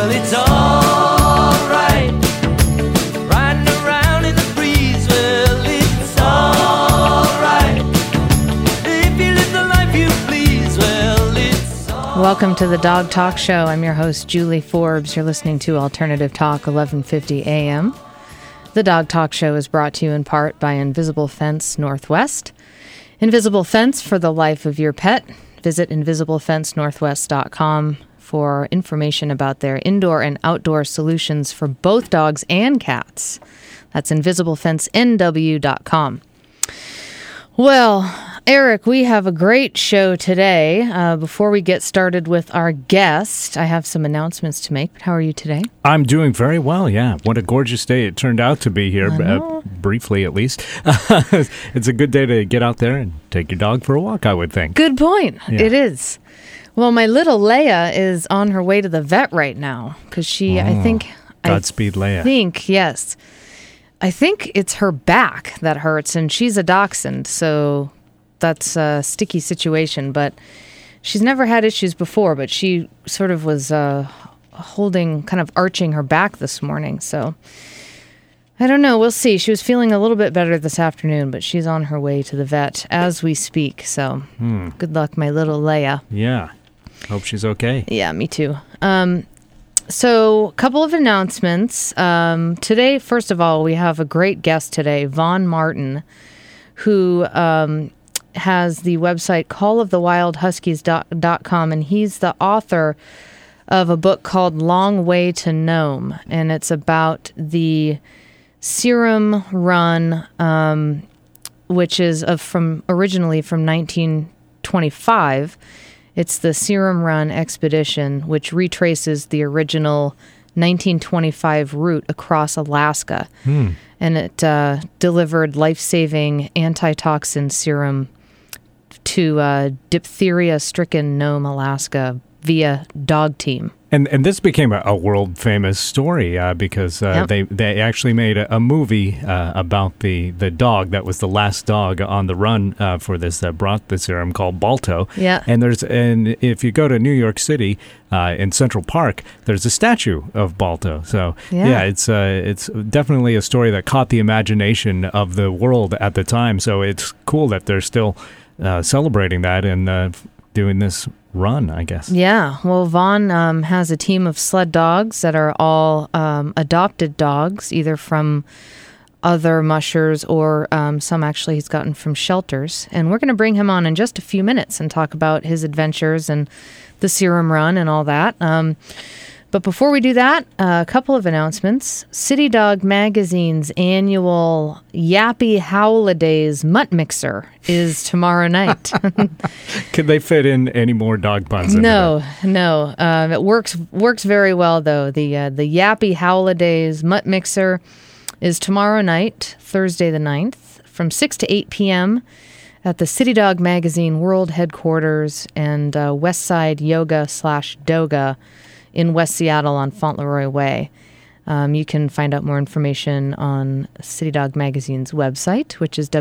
well, it's all right. Riding around in the breeze, well, it's all right. If you live the life you please, well, it's all right. Welcome to the Dog Talk Show. I'm your host, Julie Forbes. You're listening to Alternative Talk, 1150 AM. The Dog Talk Show is brought to you in part by Invisible Fence Northwest. Invisible Fence for the life of your pet. Visit InvisibleFenceNorthwest.com for information about their indoor and outdoor solutions for both dogs and cats. That's InvisibleFenceNW.com. Well, Eric, we have a great show today. Before we get started with our guest, I have some announcements to make. How are you today? I'm doing very well, yeah. What a gorgeous day it turned out to be here, briefly at least. It's a good day to get out there and take your dog for a walk, I would think. Good point. Yeah. It is. Well, my little Leia is on her way to the vet right now because she, Godspeed, Leia. Yes. I think it's her back that hurts, and she's a dachshund, so that's a sticky situation. But she's never had issues before, but she sort of was holding, kind of arching her back this morning. So I don't know. We'll see. She was feeling a little bit better this afternoon, but she's on her way to the vet as we speak. So good luck, my little Leia. Yeah. Hope she's okay. Yeah, me too. So a couple of announcements. Today, first of all, we have a great guest today, Vaughn Martin, who has the website callofthewildhuskies.com, and he's the author of a book called Long Way to Nome, and it's about the Serum Run, which is originally from 1925. It's the Serum Run expedition, which retraces the original 1925 route across Alaska. And it delivered life-saving antitoxin serum to diphtheria-stricken Nome, Alaska via dog team. And this became a world-famous story because they actually made a movie about the dog that was the last dog on the run for this that brought the serum, called Balto. Yeah. And if you go to New York City in Central Park, there's a statue of Balto. So it's definitely a story that caught the imagination of the world at the time. So it's cool that they're still celebrating that and doing this run, I guess. Yeah. Well, Vaughn has a team of sled dogs that are all adopted dogs, either from other mushers or some actually he's gotten from shelters. And we're going to bring him on in just a few minutes and talk about his adventures and the Serum Run and all that. But before we do that, a couple of announcements. City Dog Magazine's annual Yappy Howladays Mutt Mixer is tomorrow night. Could they fit in any more dog puns? No. It works very well, though. The Yappy Howladays Mutt Mixer is tomorrow night, Thursday the 9th, from 6 to 8 p.m. at the City Dog Magazine World Headquarters and Westside Yoga/Doga in West Seattle on Fauntleroy Way. You can find out more information on City Dog Magazine's website, which is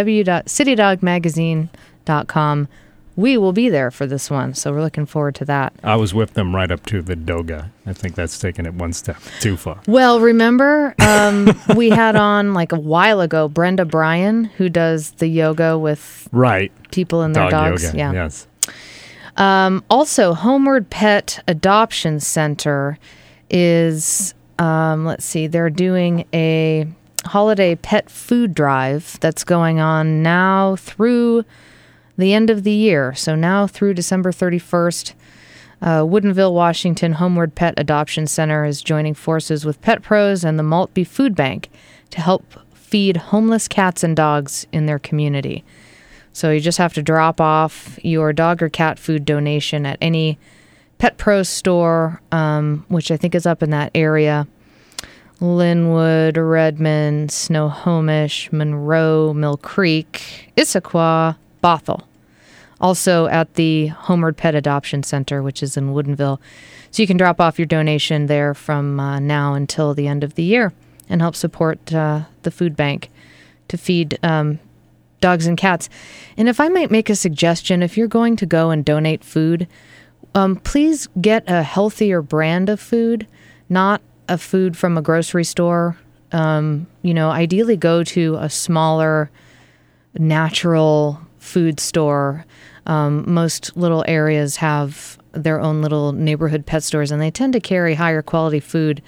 www.citydogmagazine.com. We will be there for this one, so we're looking forward to that. I was with them right up to the Doga. I think that's taking it one step too far. Well, remember, we had on like a while ago Brenda Bryan, who does the yoga with people and their dogs. Yoga, yeah. Yes. Also, Homeward Pet Adoption Center is, they're doing a holiday pet food drive that's going on now through the end of the year. So now through December 31st, Woodinville, Washington, Homeward Pet Adoption Center is joining forces with Pet Pros and the Maltby Food Bank to help feed homeless cats and dogs in their community. So you just have to drop off your dog or cat food donation at any Pet Pro store, which I think is up in that area. Linwood, Redmond, Snohomish, Monroe, Mill Creek, Issaquah, Bothell. Also at the Homeward Pet Adoption Center, which is in Woodinville. So you can drop off your donation there from now until the end of the year and help support the food bank to feed dogs and cats. And if I might make a suggestion, if you're going to go and donate food, please get a healthier brand of food, not a food from a grocery store. Ideally go to a smaller, natural food store. Most little areas have their own little neighborhood pet stores, and they tend to carry higher quality food.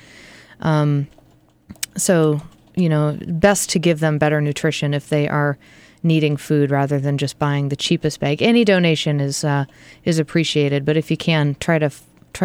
So, best to give them better nutrition if they are needing food rather than just buying the cheapest bag. Any donation is appreciated, but if you can, try to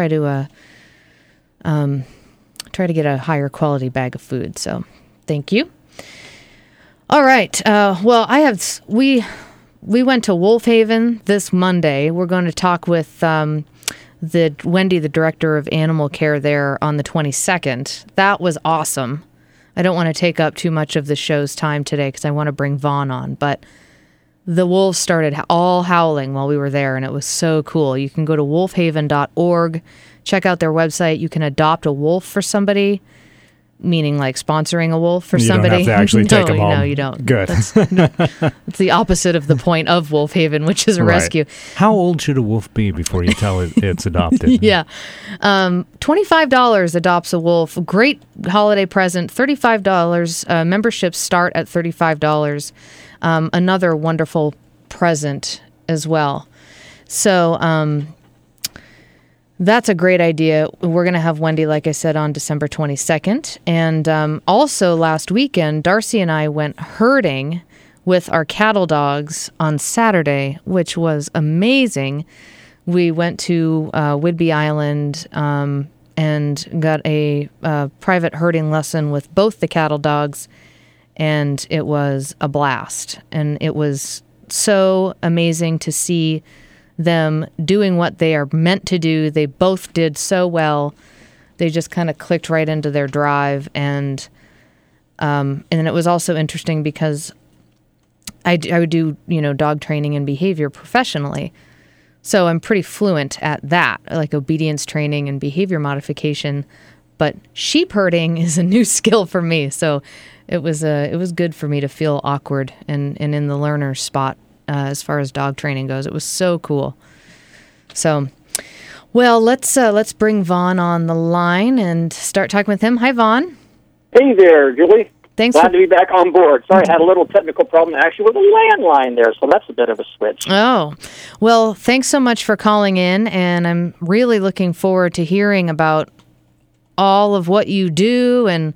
get a higher quality bag of food. So, thank you. All right. We went to Wolf Haven this Monday. We're going to talk with Wendy, the director of animal care there, on the 22nd. That was awesome. I don't want to take up too much of the show's time today because I want to bring Vaughn on, but the wolves started all howling while we were there, and it was so cool. You can go to wolfhaven.org, check out their website. You can adopt a wolf for somebody, meaning like sponsoring a wolf for somebody. You don't have to actually take them home. No, you don't. Good. It's the opposite of the point of Wolf Haven, which is a rescue. How old should a wolf be before you tell it it's adopted? Yeah. $25 adopts a wolf. Great holiday present. $35. Memberships start at $35. Another wonderful present as well. So, that's a great idea. We're going to have Wendy, like I said, on December 22nd. And also last weekend, Darcy and I went herding with our cattle dogs on Saturday, which was amazing. We went to Whidbey Island and got a private herding lesson with both the cattle dogs, and it was a blast. And it was so amazing to see them doing what they are meant to do. They both did so well. They just kind of clicked right into their drive. And it was also interesting because I would do, dog training and behavior professionally. So I'm pretty fluent at that, like obedience training and behavior modification. But sheep herding is a new skill for me. So it was good for me to feel awkward and in the learner spot. As far as dog training goes, it was so cool. So, well, let's bring Vaughn on the line and start talking with him. Hi, Vaughn. Hey there, Julie. Thanks. Glad to be back on board. Sorry, I had a little technical problem actually with the landline there, so that's a bit of a switch. Oh, well, thanks so much for calling in, and I'm really looking forward to hearing about all of what you do and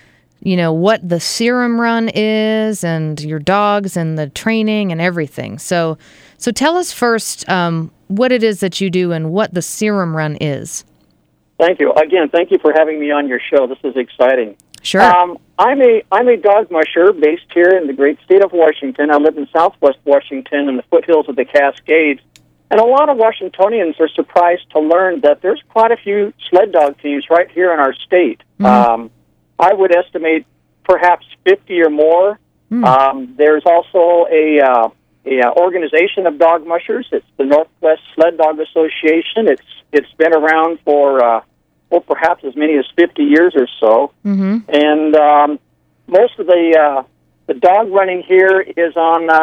what the serum run is and your dogs and the training and everything. So tell us first what it is that you do and what the serum run is. Thank you. Again, thank you for having me on your show. This is exciting. Sure. I'm a dog musher based here in the great state of Washington. I live in Southwest Washington in the foothills of the Cascades. And a lot of Washingtonians are surprised to learn that there's quite a few sled dog teams right here in our state. Mm-hmm. I would estimate perhaps 50 or more. There's also a organization of dog mushers. It's the Northwest Sled Dog Association. It's been around for perhaps as many as 50 years or so. Mm-hmm. And most of the dog running here is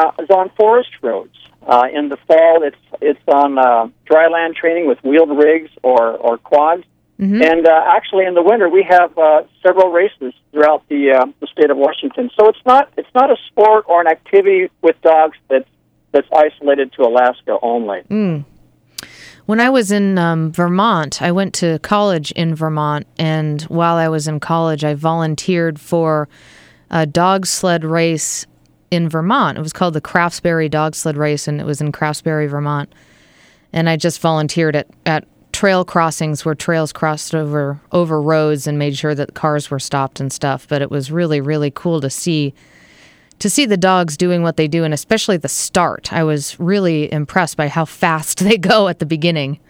on forest roads. In the fall, it's on dry land training with wheeled rigs or quads. Mm-hmm. And actually, in the winter, we have several races throughout the state of Washington. So it's not a sport or an activity with dogs that's isolated to Alaska only. Mm. When I was in Vermont, I went to college in Vermont, and while I was in college, I volunteered for a dog sled race in Vermont. It was called the Craftsbury Dog Sled Race, and it was in Craftsbury, Vermont. And I just volunteered at trail crossings where trails crossed over roads and made sure that cars were stopped and stuff. But it was really, really cool to see the dogs doing what they do, and especially the start. I was really impressed by how fast they go at the beginning.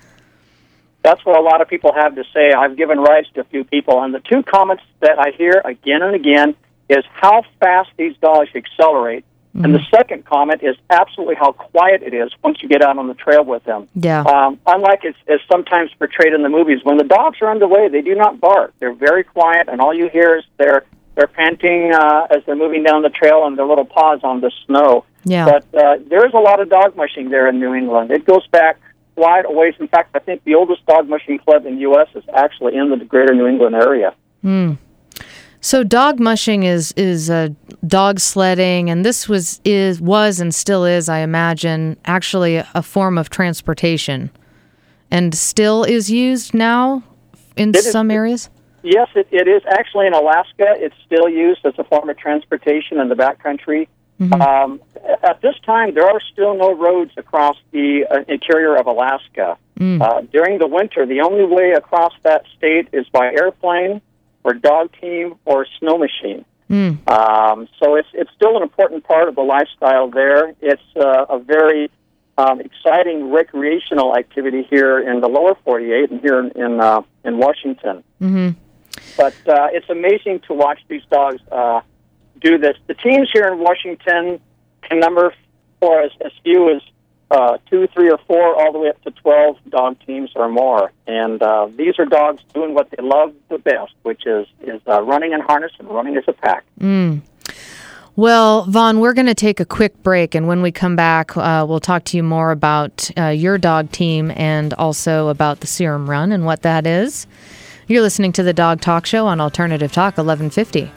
That's what a lot of people have to say. I've given rides to a few people, and the two comments that I hear again and again is how fast these dogs accelerate. Mm-hmm. And the second comment is absolutely how quiet it is once you get out on the trail with them. Yeah. Unlike as sometimes portrayed in the movies, when the dogs are underway, they do not bark. They're very quiet, and all you hear is they're panting as they're moving down the trail and their little paws on the snow. Yeah. But there's a lot of dog mushing there in New England. It goes back quite a ways. In fact, I think the oldest dog mushing club in the U.S. is actually in the greater New England area. So dog mushing is dog sledding, and this was and still is, I imagine, actually a form of transportation, and still is used now in some areas? Yes, it is. Actually, in Alaska, it's still used as a form of transportation in the backcountry. At this time, there are still no roads across the interior of Alaska. During the winter, the only way across that state is by airplane or dog team or snow machine. So it's still an important part of the lifestyle there. It's a very exciting recreational activity here in the lower 48 and here in Washington. But it's amazing to watch these dogs do this. The teams here in Washington can number for as few as 2, 3, or 4, all the way up to 12 dog teams or more. And these are dogs doing what they love the best, which is running in harness and running as a pack. Well, Vaughn, we're going to take a quick break, and when we come back, we'll talk to you more about your dog team and also about the Serum Run and what that is. You're listening to the Dog Talk Show on Alternative Talk 1150.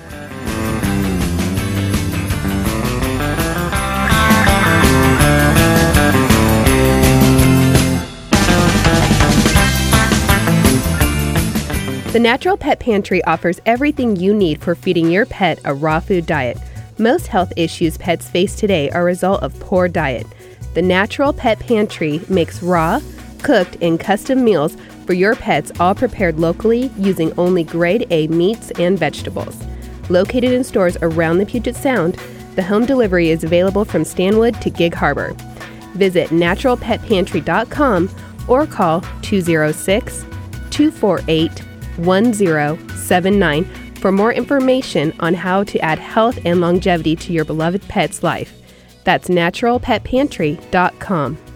The Natural Pet Pantry offers everything you need for feeding your pet a raw food diet. Most health issues pets face today are a result of poor diet. The Natural Pet Pantry makes raw, cooked, and custom meals for your pets, all prepared locally using only grade A meats and vegetables. Located in stores around the Puget Sound, the home delivery is available from Stanwood to Gig Harbor. Visit naturalpetpantry.com or call 206-248-1079 for more information on how to add health and longevity to your beloved pet's life. That's naturalpetpantry.com.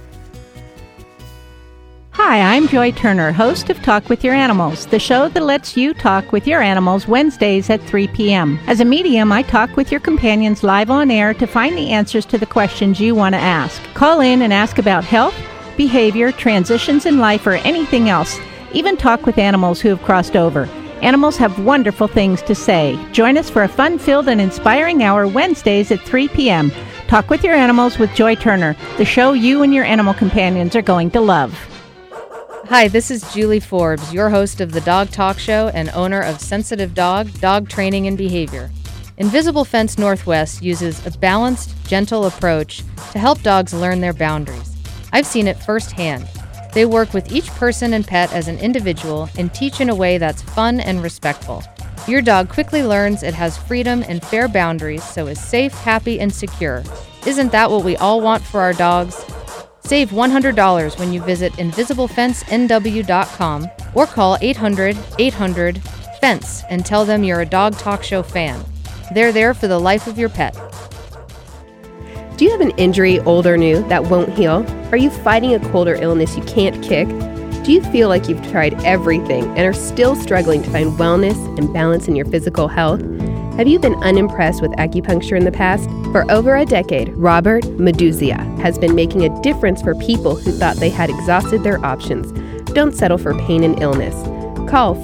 Hi, I'm Joy Turner, host of Talk With Your Animals, the show that lets you talk with your animals Wednesdays at 3 p.m. As a medium, I talk with your companions live on air to find the answers to the questions you want to ask. Call in and ask about health, behavior, transitions in life, or anything else. Even talk with animals who have crossed over. Animals have wonderful things to say. Join us for a fun-filled and inspiring hour Wednesdays at 3 p.m. Talk With Your Animals with Joy Turner, the show you and your animal companions are going to love. Hi, this is Julie Forbes, your host of the Dog Talk Show and owner of Sensitive Dog Training and Behavior. Invisible Fence Northwest uses a balanced, gentle approach to help dogs learn their boundaries. I've seen it firsthand. They work with each person and pet as an individual and teach in a way that's fun and respectful. Your dog quickly learns it has freedom and fair boundaries, so is safe, happy, and secure. Isn't that what we all want for our dogs? Save $100 when you visit InvisibleFenceNW.com or call 800-800-FENCE and tell them you're a Dog Talk Show fan. They're there for the life of your pet. Do you have an injury, old or new, that won't heal? Are you fighting a cold or illness you can't kick? Do you feel like you've tried everything and are still struggling to find wellness and balance in your physical health? Have you been unimpressed with acupuncture in the past? For over a decade, Robert Meduzia has been making a difference for people who thought they had exhausted their options. Don't settle for pain and illness. Call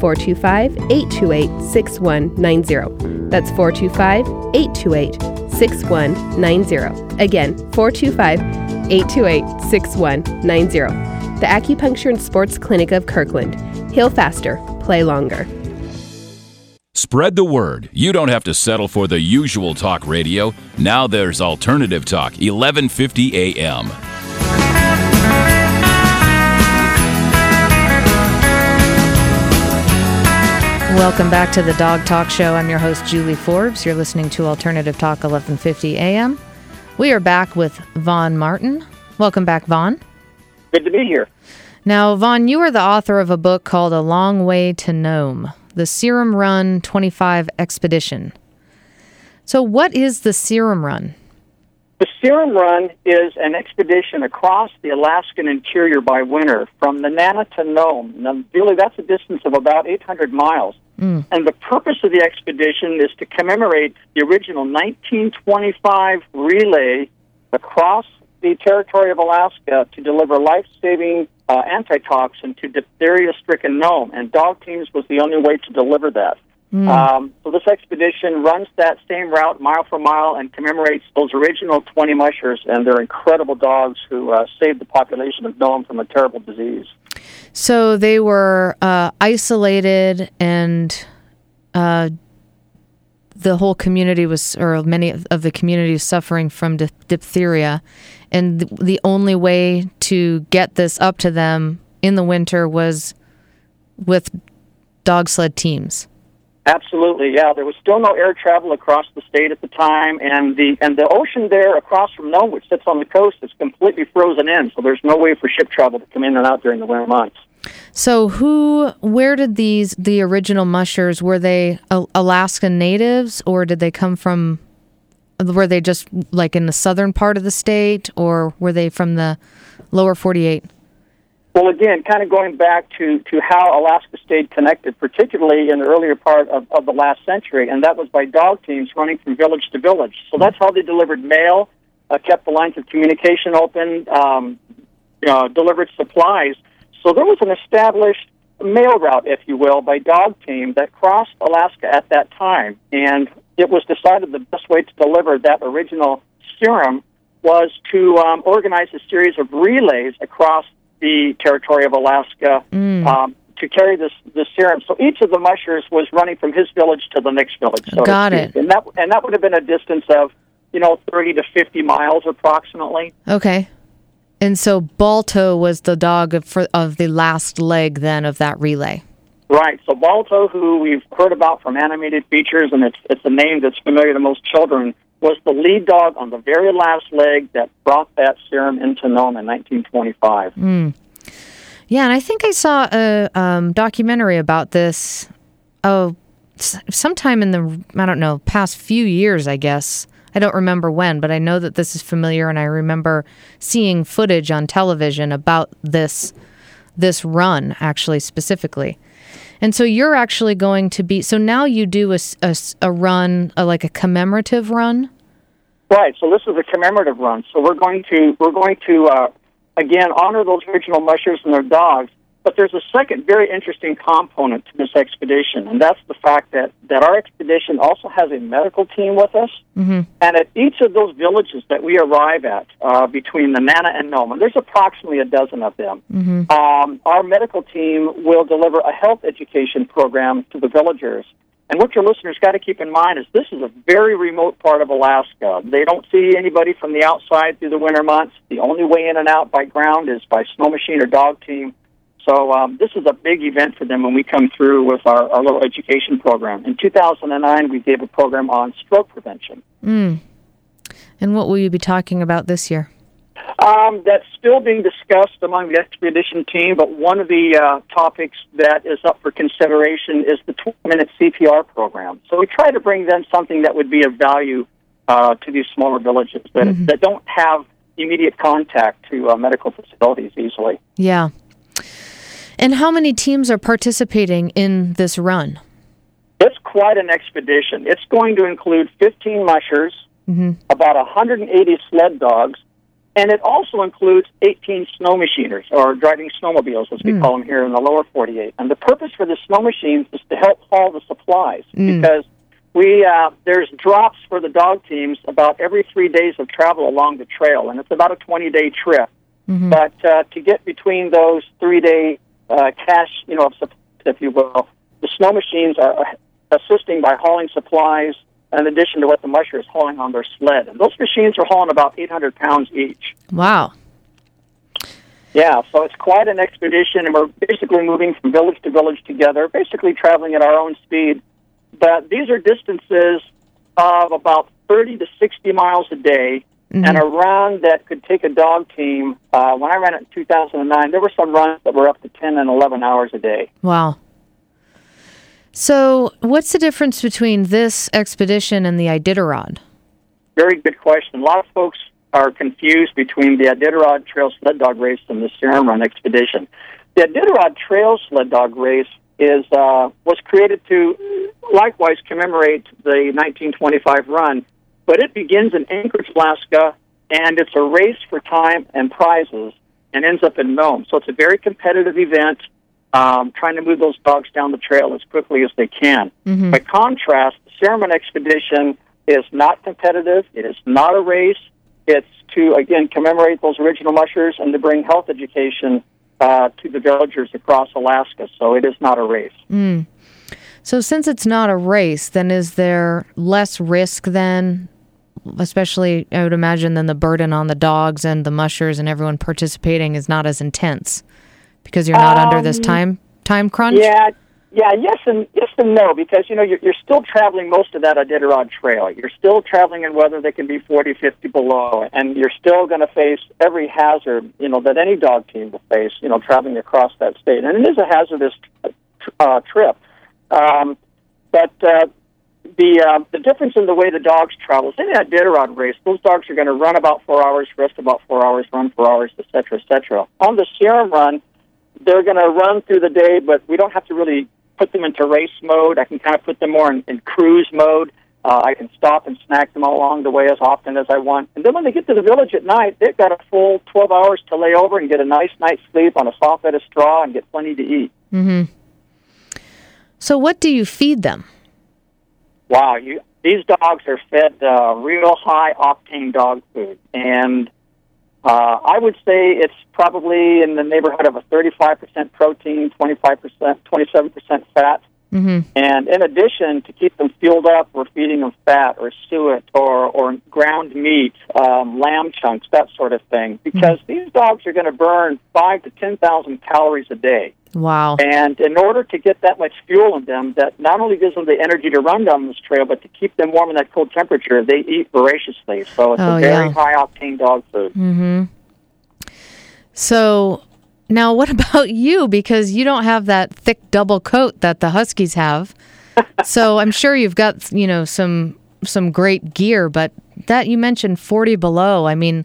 425-828-6190. That's 425-828-6190. Again, 425-828-6190. The Acupuncture and Sports Clinic of Kirkland. Heal faster, play longer. Spread the word. You don't have to settle for the usual talk radio. Now there's Alternative Talk, 1150 AM. Welcome back to the Dog Talk Show. I'm your host, Julie Forbes. You're listening to Alternative Talk 1150 AM. We are back with Vaughn Martin. Welcome back, Vaughn. Good to be here. Now, Vaughn, you are the author of a book called A Long Way to Nome, the Serum Run 25 Expedition. So what is the Serum Run? The Serum Run is an expedition across the Alaskan interior by winter from Nenana to Nome. Now, really, that's a distance of about 800 miles. And the purpose of the expedition is to commemorate the original 1925 relay across the territory of Alaska to deliver life-saving antitoxin to diphtheria-stricken Nome, and dog teams was the only way to deliver that. So this expedition runs that same route mile for mile and commemorates those original 20 mushers and their incredible dogs who saved the population of Nome from a terrible disease. So they were isolated, and the whole community was, or many of the community was suffering from diphtheria, and the only way to get this up to them in the winter was with dog sled teams. Absolutely, yeah. There was still no air travel across the state at the time, and the ocean there across from Nome, which sits on the coast, is completely frozen in, so there's no way for ship travel to come in and out during the winter months. So where did the original mushers, were they Alaska natives, or did they come from, were they just like in the southern part of the state, or were they from the lower 48? Well, again, kind of going back to how Alaska stayed connected, particularly in the earlier part of the last century, and that was by dog teams running from village to village. So that's how they delivered mail, kept the lines of communication open, delivered supplies. So there was an established mail route, if you will, by dog team that crossed Alaska at that time, and it was decided the best way to deliver that original serum was to organize a series of relays across the territory of Alaska to carry this serum. So each of the mushers was running from his village to the next village. So Got it. And that would have been a distance of 30 to 50 miles approximately. Okay. And so Balto was the dog of the last leg then of that relay. Right. So Balto, who we've heard about from animated features, and it's a name that's familiar to most children, was the lead dog on the very last leg that brought that serum into Nome in 1925. Yeah, and I think I saw a documentary about this sometime in the, past few years, I guess. I don't remember when, but I know that this is familiar, and I remember seeing footage on television about this run, actually, specifically. And so you're actually going to be, so now you do a run, like a commemorative run? Right, so this is a commemorative run. So we're going to again, honor those original mushers and their dogs, but there's a second very interesting component to this expedition, and that's the fact that our expedition also has a medical team with us, and at each of those villages that we arrive at, between Nenana and Nome, and there's approximately a dozen of them, our medical team will deliver a health education program to the villagers. And what your listeners got to keep in mind is this is a very remote part of Alaska. They don't see anybody from the outside through the winter months. The only way in and out by ground is by snow machine or dog team. So this is a big event for them when we come through with our little education program. In 2009, we gave a program on stroke prevention. And what will you be talking about this year? That's still being discussed among the expedition team, but one of the topics that is up for consideration is the 20-minute CPR program. So we try to bring them something that would be of value to these smaller villages that don't have immediate contact to medical facilities easily. Yeah. And how many teams are participating in this run? It's quite an expedition. It's going to include 15 mushers, about 180 sled dogs, and it also includes 18 snow machiners, or driving snowmobiles, as we call them here in the lower 48. And the purpose for the snow machines is to help haul the supplies, because there's drops for the dog teams about every 3 days of travel along the trail, and it's about a 20-day trip. But to get between those 3-day cache, of supplies, if you will, the snow machines are assisting by hauling supplies in addition to what the musher is hauling on their sled. And those machines are hauling about 800 pounds each. Wow. Yeah, so it's quite an expedition, and we're basically moving from village to village together, basically traveling at our own speed. But these are distances of about 30 to 60 miles a day, and a run that could take a dog team. When I ran it in 2009, there were some runs that were up to 10 and 11 hours a day. Wow. So what's the difference between this expedition and the Iditarod? Very good question. A lot of folks are confused between the Iditarod Trail Sled Dog Race and the Serum Run expedition. The Iditarod Trail Sled Dog Race was created to likewise commemorate the 1925 run, but it begins in Anchorage, Alaska, and it's a race for time and prizes, and ends up in Nome. So it's a very competitive event, trying to move those dogs down the trail as quickly as they can. Mm-hmm. By contrast, the Sierra Expedition is not competitive. It is not a race. It's to, again, commemorate those original mushers and to bring health education to the villagers across Alaska. So it is not a race. Mm. So since it's not a race, then is there less risk then, especially, I would imagine, then the burden on the dogs and the mushers and everyone participating is not as intense because you're not under this time crunch? Yeah, yes and no, because, you're still traveling most of that Iditarod Trail. You're still traveling in weather that can be 40, 50 below, and you're still going to face every hazard, that any dog team will face, traveling across that state. And it is a hazardous trip. But the difference in the way the dogs travel, say that Iditarod race, those dogs are going to run about 4 hours, rest about 4 hours, run 4 hours, et cetera, et cetera. On the Sierra run, they're going to run through the day, but we don't have to really put them into race mode. I can kind of put them more in cruise mode. I can stop and snack them along the way as often as I want. And then when they get to the village at night, they've got a full 12 hours to lay over and get a nice night's sleep on a soft bed of straw and get plenty to eat. Mm-hmm. So what do you feed them? Wow, these dogs are fed real high-octane dog food. And I would say it's probably in the neighborhood of a 35% protein, 27% fat. Mm-hmm. And in addition, to keep them fueled up, we're feeding them fat or suet or ground meat, lamb chunks, that sort of thing. Because these dogs are going to burn 5,000 to 10,000 calories a day. Wow. And in order to get that much fuel in them, that not only gives them the energy to run down this trail, but to keep them warm in that cold temperature, they eat voraciously. So it's a very high-octane dog food. Mm-hmm. So now what about you? Because you don't have that thick double coat that the Huskies have. So I'm sure you've got, some great gear, but that you mentioned 40 below. I mean,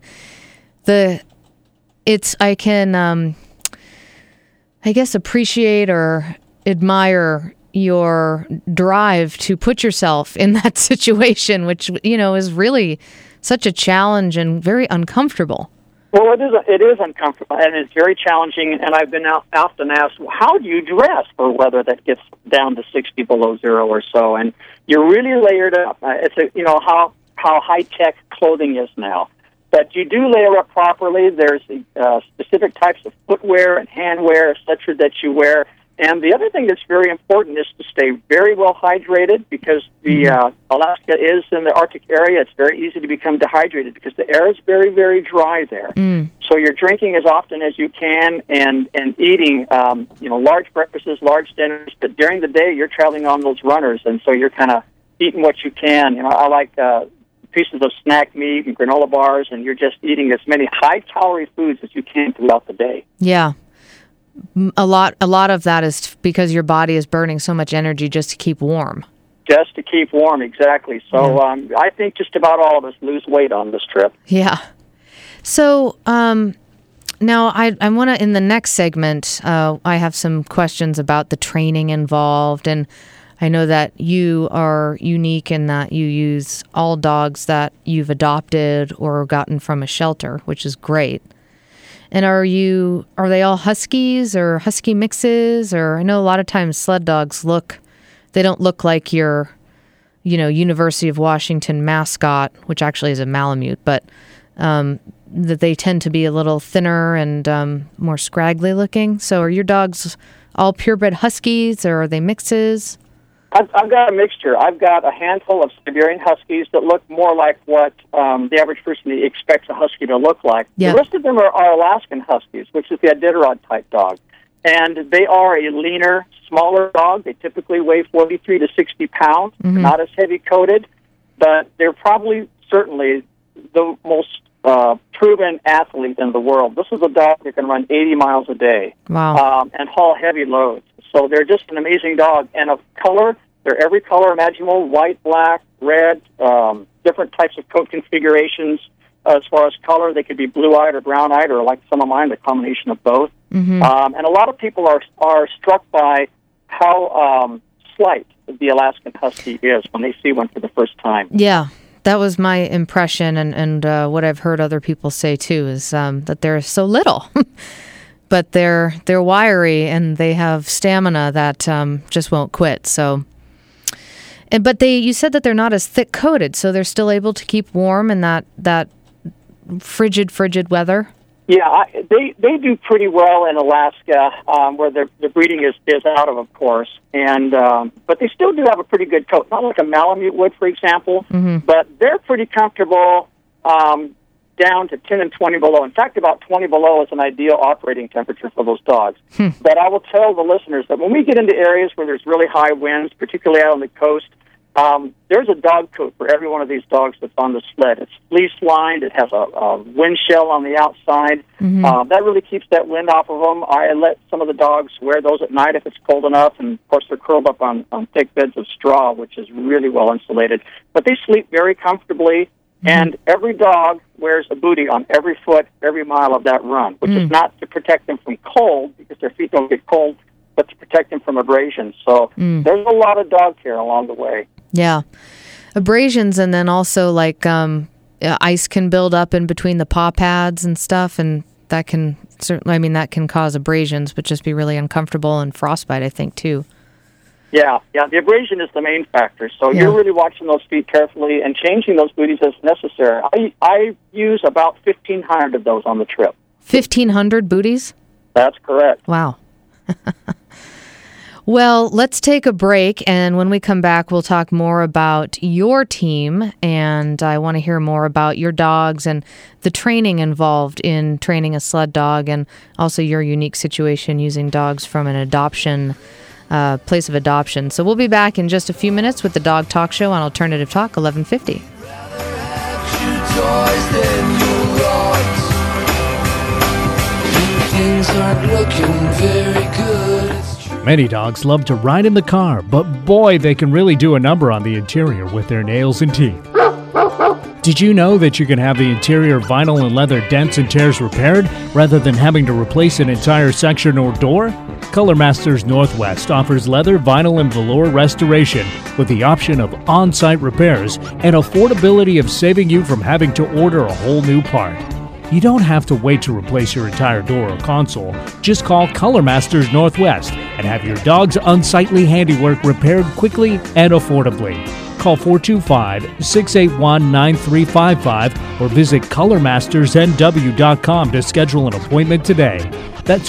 I guess appreciate or admire your drive to put yourself in that situation, which, is really such a challenge and very uncomfortable. Well, it is uncomfortable, and it's very challenging, and I've been often asked, well, how do you dress for weather that gets down to 60 below zero or so? And you're really layered up. It's how high-tech clothing is now. But you do layer up properly. There's specific types of footwear and handwear, et cetera, that you wear. And the other thing that's very important is to stay very well hydrated, because the Alaska is in the Arctic area. It's very easy to become dehydrated because the air is very, very dry there. So you're drinking as often as you can and eating, large breakfasts, large dinners. But during the day, you're traveling on those runners, and so you're kind of eating what you can. I like pieces of snack meat and granola bars, and you're just eating as many high-calorie foods as you can throughout the day. Yeah. A lot of that is because your body is burning so much energy just to keep warm. Just to keep warm, exactly. So I think just about all of us lose weight on this trip. Yeah. So now I want to, in the next segment, I have some questions about the training involved, and I know that you are unique in that you use all dogs that you've adopted or gotten from a shelter, which is great. And are they all Huskies or Husky mixes? Or I know a lot of times sled dogs they don't look like your, University of Washington mascot, which actually is a Malamute, but that they tend to be a little thinner and more scraggly looking. So are your dogs all purebred Huskies, or are they mixes? I've got a mixture. I've got a handful of Siberian Huskies that look more like what the average person expects a Husky to look like. Yeah. The rest of them are Alaskan Huskies, which is the Iditarod-type dog. And they are a leaner, smaller dog. They typically weigh 43 to 60 pounds, not as heavy-coated, but they're certainly the most proven athlete in the world. This is a dog that can run 80 miles a day. Wow. And haul heavy loads. So they're just an amazing dog. And of color, they're every color imaginable: white, black, red, different types of coat configurations. As far as color, they could be blue-eyed or brown-eyed, or like some of mine, the combination of both. And a lot of people are struck by how slight the Alaskan Husky is when they see one for the first time. Yeah, that was my impression, and what I've heard other people say too is that they're so little, but they're wiry and they have stamina that just won't quit. So, but you said that they're not as thick coated, so they're still able to keep warm in that frigid weather. Yeah, they do pretty well in Alaska, where the breeding is out of course, and but they still do have a pretty good coat. Not like a Malamute would, for example, but they're pretty comfortable down to 10 and 20 below. In fact, about 20 below is an ideal operating temperature for those dogs. But I will tell the listeners that when we get into areas where there's really high winds, particularly out on the coast, there's a dog coat for every one of these dogs that's on the sled. It's fleece-lined. It has a wind shell on the outside. That really keeps that wind off of them. I let some of the dogs wear those at night if it's cold enough, and, of course, they're curled up on thick beds of straw, which is really well insulated. But they sleep very comfortably, and every dog wears a bootie on every foot, every mile of that run, which is not to protect them from cold, because their feet don't get cold, but to protect them from abrasions. So there's a lot of dog care along the way. Yeah. Abrasions, and then also like ice can build up in between the paw pads and stuff, and that can certainly, that can cause abrasions, but just be really uncomfortable, and frostbite, I think, too. Yeah, the abrasion is the main factor. So you're really watching those feet carefully and changing those booties as necessary. I use about 1,500 of those on the trip. 1,500 booties? That's correct. Wow. Well, let's take a break, and when we come back, we'll talk more about your team, and I want to hear more about your dogs and the training involved in training a sled dog, and also your unique situation using dogs from an adoption, place of adoption. So we'll be back in just a few minutes with the Dog Talk Show on Alternative Talk 1150. Things aren't looking very good. Many dogs love to ride in the car, but boy, they can really do a number on the interior with their nails and teeth. Did you know that you can have the interior vinyl and leather dents and tears repaired rather than having to replace an entire section or door? Color Masters Northwest offers leather, vinyl, and velour restoration with the option of on-site repairs and affordability of saving you from having to order a whole new part. You don't have to wait to replace your entire door or console. Just call Color Masters Northwest and have your dog's unsightly handiwork repaired quickly and affordably. Call 425-681-9355 or visit colormastersnw.com to schedule an appointment today. That's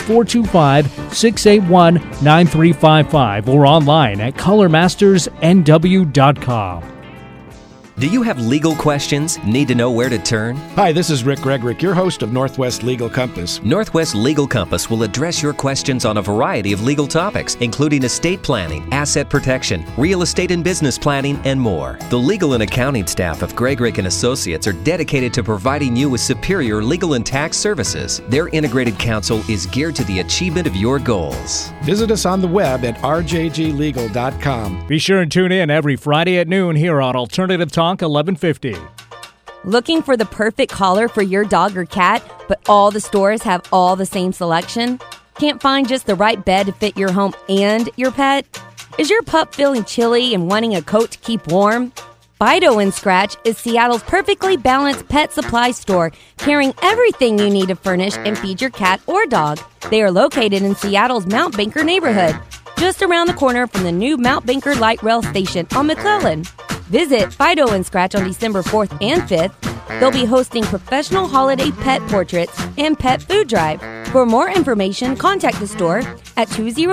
425-681-9355 or online at colormastersnw.com. Do you have legal questions? Need to know where to turn? Hi, this is Rick Gregrick, your host of Northwest Legal Compass. Northwest Legal Compass will address your questions on a variety of legal topics, including estate planning, asset protection, real estate and business planning, and more. The legal and accounting staff of Gregrick & Associates are dedicated to providing you with superior legal and tax services. Their integrated counsel is geared to the achievement of your goals. Visit us on the web at rjglegal.com. Be sure and tune in every Friday at noon here on Alternative Talk 1150. Looking for the perfect collar for your dog or cat, but all the stores have all the same selection? Can't find just the right bed to fit your home and your pet? Is your pup feeling chilly and wanting a coat to keep warm? Fido and Scratch is Seattle's perfectly balanced pet supply store, carrying everything you need to furnish and feed your cat or dog. They are located in Seattle's Mount Banker neighborhood, just around the corner from the new Mount Banker Light Rail Station on McClellan. Visit Fido and Scratch on December 4th and 5th. They'll be hosting professional holiday pet portraits and pet food drive. For more information, contact the store at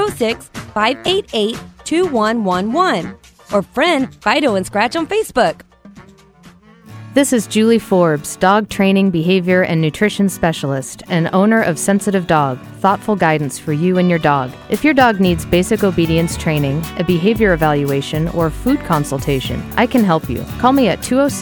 206-588-2111 or friend Fido and Scratch on Facebook. This is Julie Forbes, dog training, behavior, and nutrition specialist and owner of Sensitive Dog, thoughtful guidance for you and your dog. If your dog needs basic obedience training, a behavior evaluation, or food consultation, I can help you. Call me at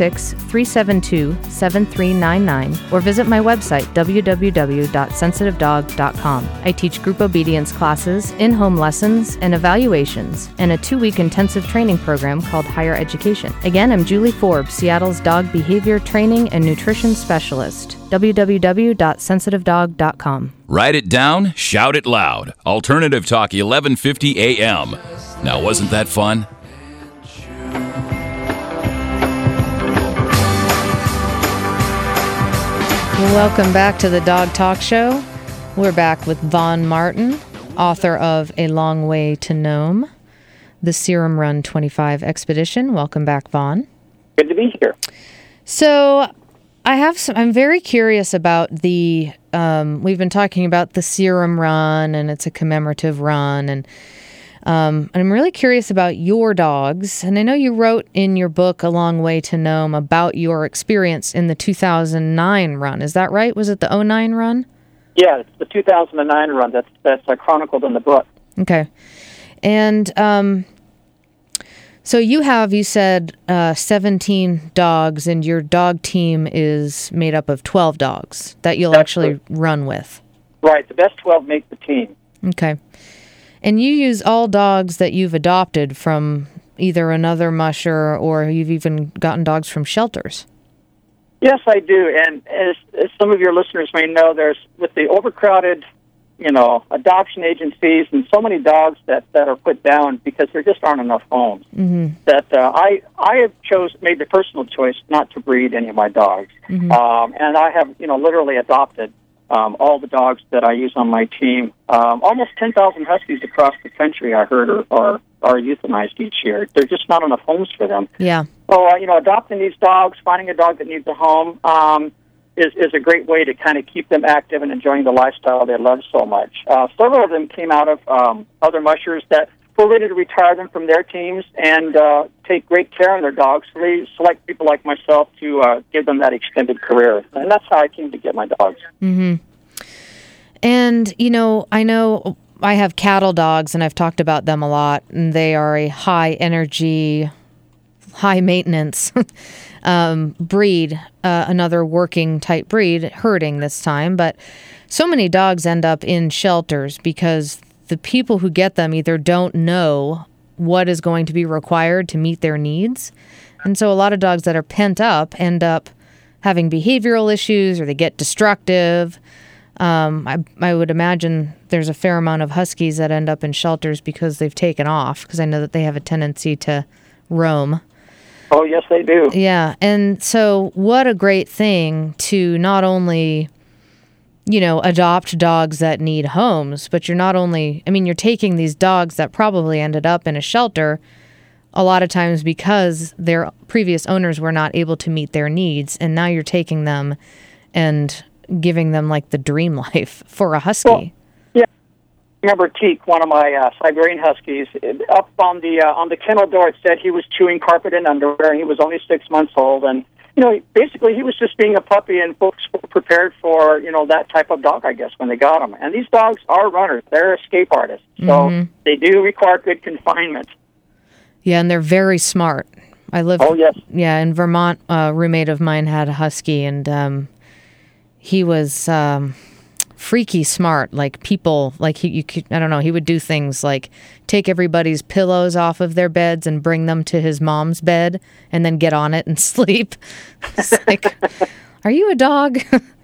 206-372-7399 or visit my website, www.sensitivedog.com. I teach group obedience classes, in-home lessons, and evaluations, and a 2-week intensive training program called Higher Education. Again, I'm Julie Forbes, Seattle's dog behavior training and nutrition specialist. www.sensitivedog.com. Write it down, shout it loud. Alternative Talk 1150 AM. Now, wasn't that fun? Welcome back to the Dog Talk Show. We're back with Vaughn Martin, author of A Long Way to Nome, the Serum Run 25 Expedition. Welcome back, Vaughn. Good to be here. So I'm very curious about the, we've been talking about the Serum Run, and it's a commemorative run, and I'm really curious about your dogs. And I know you wrote in your book, A Long Way to Nome, about your experience in the 2009 run. Is that right? Was it the 09 run? Yeah, it's the 2009 run that's chronicled in the book. Okay. And so you said 17 dogs, and your dog team is made up of 12 dogs that you'll actually run with. Right. The best 12 make the team. Okay. And you use all dogs that you've adopted from either another musher, or you've even gotten dogs from shelters. Yes, I do. And as some of your listeners may know, there's, with the overcrowded, adoption agencies and so many dogs that are put down because there just aren't enough homes, that I have made the personal choice not to breed any of my dogs. And I have, literally adopted all the dogs that I use on my team. Almost 10,000 huskies across the country, I heard, are euthanized each year. There's just not enough homes for them. Yeah. So, adopting these dogs, finding a dog that needs a home, is a great way to kind of keep them active and enjoying the lifestyle they love so much. Several of them came out of other mushers that were ready to retire them from their teams and take great care of their dogs. So they select people like myself to give them that extended career. And that's how I came to get my dogs. Mm-hmm. And, I know I have cattle dogs, and I've talked about them a lot, and they are a high-energy, high-maintenance breed, another working-type breed, herding this time. But so many dogs end up in shelters because the people who get them either don't know what is going to be required to meet their needs. And so a lot of dogs that are pent up end up having behavioral issues, or they get destructive. I would imagine there's a fair amount of huskies that end up in shelters because they've taken off, because I know that they have a tendency to roam. Oh, yes, they do. Yeah. And so what a great thing to not only, adopt dogs that need homes, but you're taking these dogs that probably ended up in a shelter a lot of times because their previous owners were not able to meet their needs. And now you're taking them and giving them like the dream life for a husky. Well, yeah. I remember Teak, one of my Siberian huskies, up on the kennel door, it said he was chewing carpet and underwear, and he was only 6 months old. And, basically he was just being a puppy, and folks were prepared for, that type of dog, I guess, when they got him. And these dogs are runners. They're escape artists. So they do require good confinement. Yeah, and they're very smart. In Vermont. A roommate of mine had a husky, and he was freaky smart. Like people, like he would do things like take everybody's pillows off of their beds and bring them to his mom's bed and then get on it and sleep. It's like, are you a dog?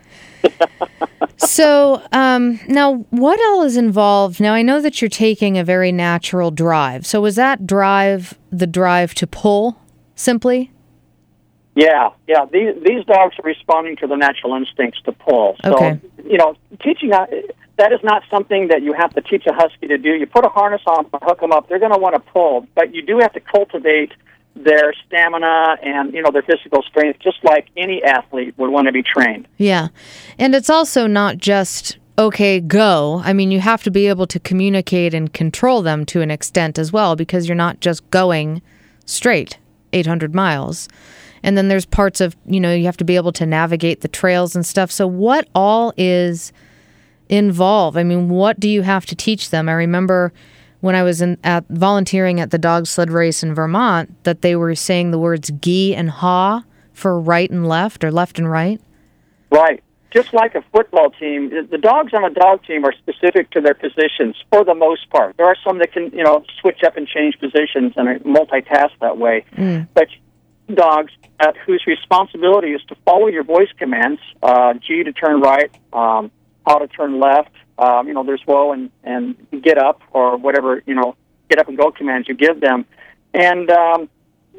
So now what all is involved? Now I know that you're taking a very natural drive. So was that drive the drive to pull simply? Yeah. These dogs are responding to their natural instincts to pull. So, okay. Teaching that is not something that you have to teach a husky to do. You put a harness on, hook them up, they're going to want to pull, but you do have to cultivate their stamina and, their physical strength, just like any athlete would want to be trained. Yeah. And it's also not just, okay, go. I mean, you have to be able to communicate and control them to an extent as well, because you're not just going straight 800 miles. And then there's parts of, you have to be able to navigate the trails and stuff. So what all is involved? I mean, what do you have to teach them? I remember when I was volunteering at the dog sled race in Vermont that they were saying the words gee and haw for right and left, or left and right. Right. Just like a football team, the dogs on a dog team are specific to their positions for the most part. There are some that can, switch up and change positions and multitask that way. But dogs whose responsibility is to follow your voice commands, G to turn right, how to turn left, there's whoa and get up, or whatever, get up and go commands you give them. And,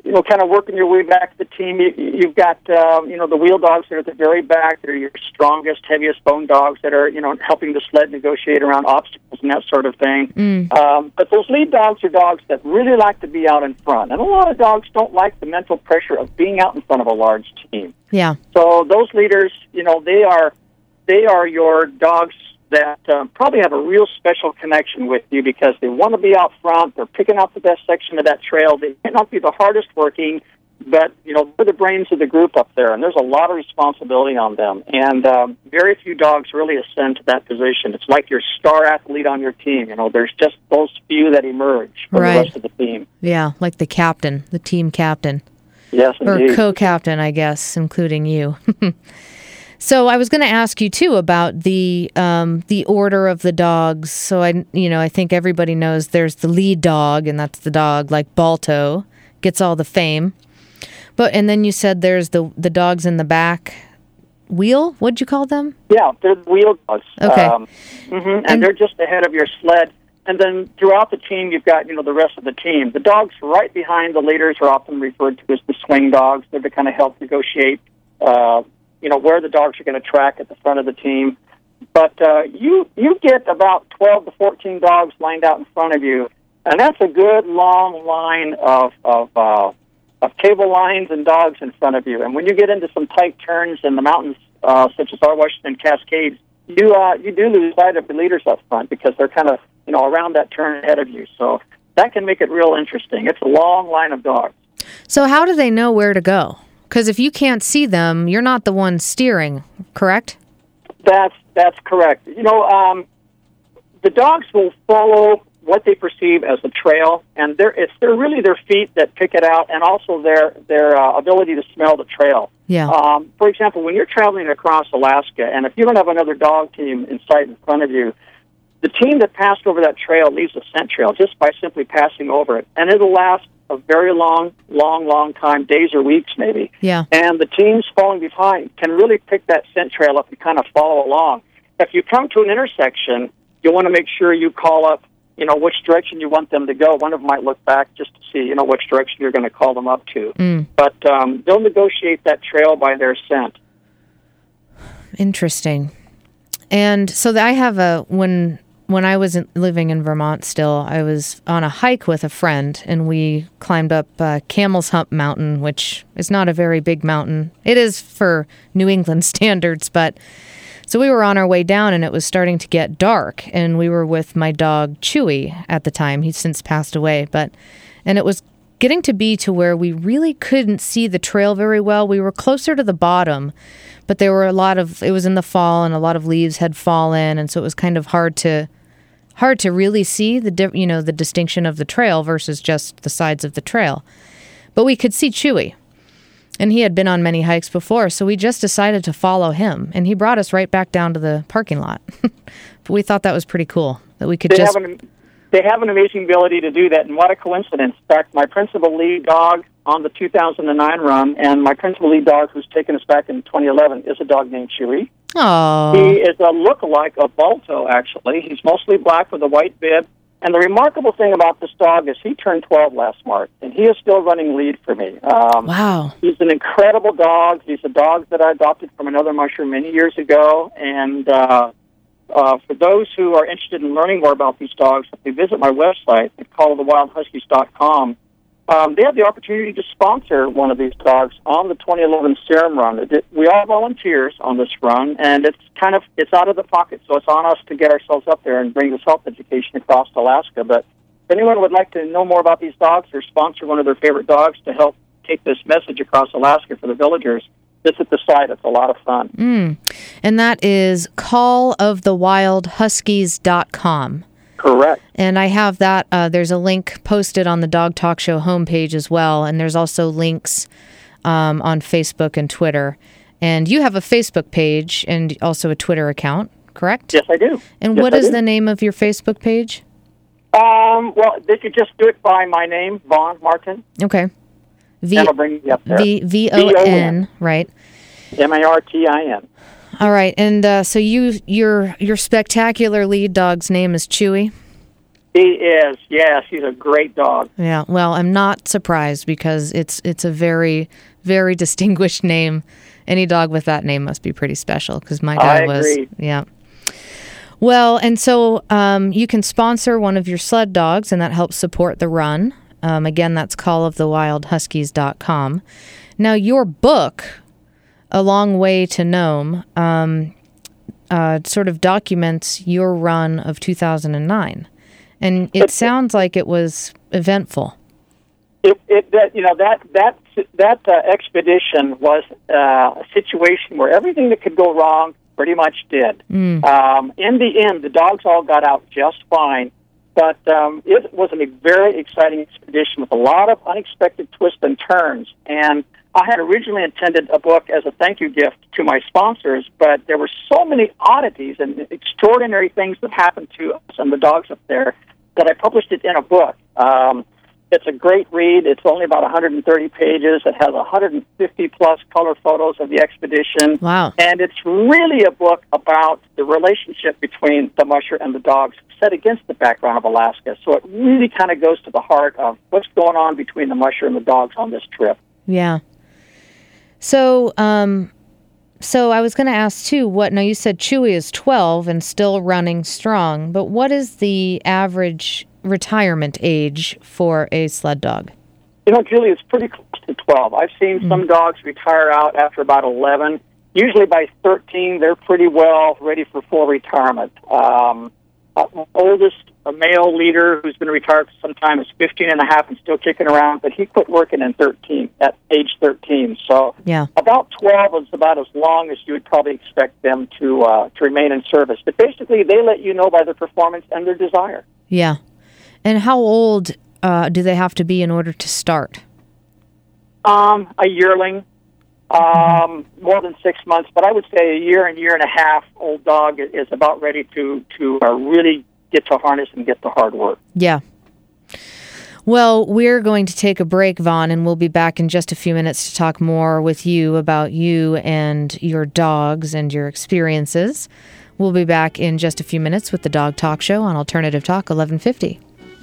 kind of working your way back to the team. You've got, the wheel dogs that are at the very back. They're your strongest, heaviest bone dogs that are, helping the sled negotiate around obstacles and that sort of thing. But those lead dogs are dogs that really like to be out in front. And a lot of dogs don't like the mental pressure of being out in front of a large team. Yeah. So those leaders, they are your dogs that probably have a real special connection with you because they want to be out front. They're picking out the best section of that trail. They might not be the hardest working, but, they're the brains of the group up there, and there's a lot of responsibility on them. And very few dogs really ascend to that position. It's like your star athlete on your team. There's just those few that emerge from the rest of the team. Yeah, like the captain, the team captain. Yes, indeed. Or co-captain, I guess, including you. So I was going to ask you too about the order of the dogs. So I think everybody knows there's the lead dog, and that's the dog like Balto gets all the fame. And then you said there's the dogs in the back. Wheel? What'd you call them? Yeah, they're the wheel dogs. Okay, and they're just ahead of your sled. And then throughout the team, you've got the rest of the team. The dogs right behind the leaders are often referred to as the swing dogs. They're to kind of help negotiate. Where the dogs are going to track at the front of the team. But you get about 12 to 14 dogs lined out in front of you, and that's a good long line of cable lines and dogs in front of you. And when you get into some tight turns in the mountains, such as our Washington Cascades, you do lose sight of the leaders up front because they're kind of around that turn ahead of you. So that can make it real interesting. It's a long line of dogs. So how do they know where to go? Because if you can't see them, you're not the one steering, correct? That's correct. The dogs will follow what they perceive as the trail, and they're really their feet that pick it out, and also their ability to smell the trail. Yeah. For example, when you're traveling across Alaska, and if you don't have another dog team in sight in front of you, the team that passed over that trail leaves a scent trail just by simply passing over it, and it'll last a very long time, days or weeks maybe. Yeah. And the teams following behind can really pick that scent trail up and kind of follow along. If you come to an intersection, you want to make sure you call up, which direction you want them to go. One of them might look back just to see, which direction you're going to call them up to. But they'll negotiate that trail by their scent. Interesting. And so I have when I was living in Vermont still, I was on a hike with a friend, and we climbed up Camel's Hump Mountain, which is not a very big mountain. It is for New England standards, but so we were on our way down, and it was starting to get dark, and we were with my dog Chewy at the time. He's since passed away, and it was getting to be to where we really couldn't see the trail very well. We were closer to the bottom, but there were it was in the fall, and a lot of leaves had fallen, and so it was kind of hard to really see the distinction of the trail versus just the sides of the trail. But we could see Chewy, and he had been on many hikes before, so we just decided to follow him, and he brought us right back down to the parking lot. But we thought that was pretty cool that we could They have an amazing ability to do that, and what a coincidence. In fact, my principal lead dog on the 2009 run, and my principal lead dog who's taken us back in 2011 is a dog named Chewy. Oh. He is a look-alike of Balto, actually. He's mostly black with a white bib. And the remarkable thing about this dog is he turned 12 last March, and he is still running lead for me. Wow. He's an incredible dog. He's a dog that I adopted from another musher many years ago. And for those who are interested in learning more about these dogs, if they visit my website at callofthewildhuskies.com, they have the opportunity to sponsor one of these dogs on the 2011 Serum Run. We are volunteers on this run, and it's out of the pocket, so it's on us to get ourselves up there and bring this health education across Alaska. But if anyone would like to know more about these dogs or sponsor one of their favorite dogs to help take this message across Alaska for the villagers, visit the site. It's a lot of fun. And that is callofthewildhuskies.com. Correct. And I have that. There's a link posted on the Dog Talk Show homepage as well. And there's also links on Facebook and Twitter. And you have a Facebook page and also a Twitter account, correct? Yes, I do. And what is the name of your Facebook page? Well, they could just do it by my name, Vaughn Martin. Okay. That'll bring you up there. VON, right? Martin. All right, and so your spectacular lead dog's name is Chewy? He is, yes. He's a great dog. Yeah, well, I'm not surprised because it's a very, very distinguished name. Any dog with that name must be pretty special because my guy was. Agree. Yeah. Well, and so you can sponsor one of your sled dogs, and that helps support the run. Again, that's callofthewildhuskies.com. Now, your book, A Long Way to Nome, sort of documents your run of 2009. And it sounds like it was eventful. That expedition was a situation where everything that could go wrong pretty much did. In the end, the dogs all got out just fine, but it was a very exciting expedition with a lot of unexpected twists and turns. And I had originally intended a book as a thank you gift to my sponsors, but there were so many oddities and extraordinary things that happened to us and the dogs up there that I published it in a book. It's a great read. It's only about 130 pages. It has 150-plus color photos of the expedition. Wow. And it's really a book about the relationship between the musher and the dogs set against the background of Alaska. So it really kind of goes to the heart of what's going on between the musher and the dogs on this trip. Yeah. So I was going to ask, too, now you said Chewy is 12 and still running strong, but what is the average retirement age for a sled dog? Julie, it's pretty close to 12. I've seen some dogs retire out after about 11. Usually by 13, they're pretty well ready for full retirement. Oldest male leader who's been retired for some time is 15 and a half and still kicking around, but he quit working at age 13. So about 12 is about as long as you would probably expect them to remain in service. But basically, they let you know by their performance and their desire. Yeah. And how old do they have to be in order to start? A yearling, more than 6 months, but I would say a year and a half old dog is about ready to really get to harness and get to hard work. Yeah. Well, we're going to take a break, Vaughn, and we'll be back in just a few minutes to talk more with you about you and your dogs and your experiences. We'll be back in just a few minutes with the Dog Talk Show on Alternative Talk 1150.